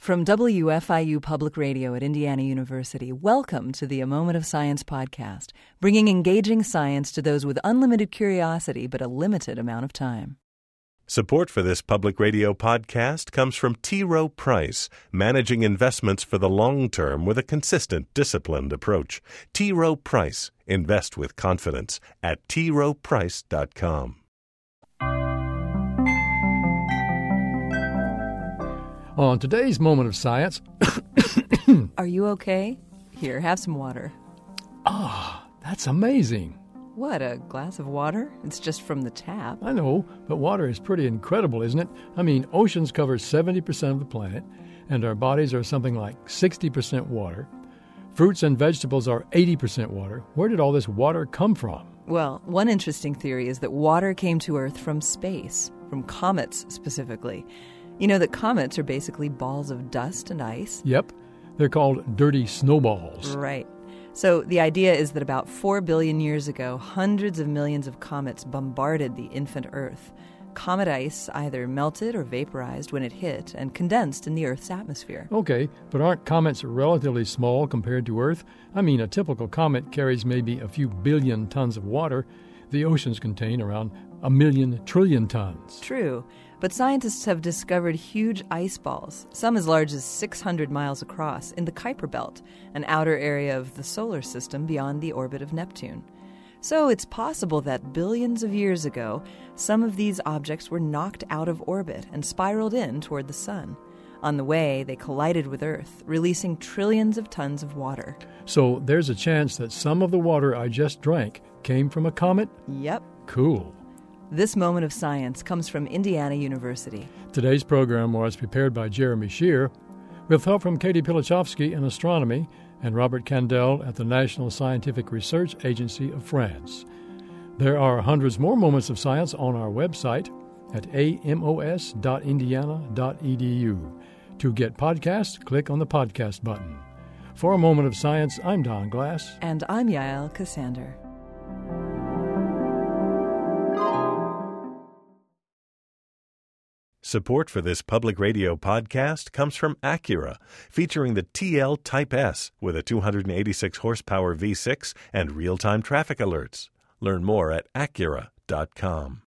From WFIU Public Radio at Indiana University, welcome to the A Moment of Science podcast, bringing engaging science to those with unlimited curiosity but a limited amount of time. Support for this public radio podcast comes from T. Rowe Price, managing investments for the long term with a consistent, disciplined approach. T. Rowe Price. Invest with confidence at troweprice.com. On today's Moment of Science... Are you okay? Here, have some water. That's amazing. What, a glass of water? It's just from the tap. I know, but water is pretty incredible, isn't it? I mean, oceans cover 70% of the planet, and our bodies are something like 60% water. Fruits and vegetables are 80% water. Where did all this water come from? Well, one interesting theory is that water came to Earth from space, from comets specifically. You know that comets are basically balls of dust and ice? Yep. They're called dirty snowballs. Right. So the idea is that about 4 billion years ago, hundreds of millions of comets bombarded the infant Earth. Comet ice either melted or vaporized when it hit and condensed in the Earth's atmosphere. Okay, but aren't comets relatively small compared to Earth? I mean, a typical comet carries maybe a few billion tons of water. The oceans contain around 1,000,000 trillion tons. True. But scientists have discovered huge ice balls, some as large as 600 miles across, in the Kuiper Belt, an outer area of the solar system beyond the orbit of Neptune. So it's possible that billions of years ago, some of these objects were knocked out of orbit and spiraled in toward the sun. On the way, they collided with Earth, releasing trillions of tons of water. So there's a chance that some of the water I just drank came from a comet? Yep. Cool. This Moment of Science comes from Indiana University. Today's program was prepared by Jeremy Shear, with help from Katie Pilachowski in astronomy and Robert Candel at the National Scientific Research Agency of France. There are hundreds more moments of science on our website at amos.indiana.edu. To get podcasts, click on the podcast button. For A Moment of Science, I'm Don Glass. And I'm Yael Cassander. Support for this public radio podcast comes from Acura, featuring the TL Type S with a 286 horsepower V6 and real-time traffic alerts. Learn more at Acura.com.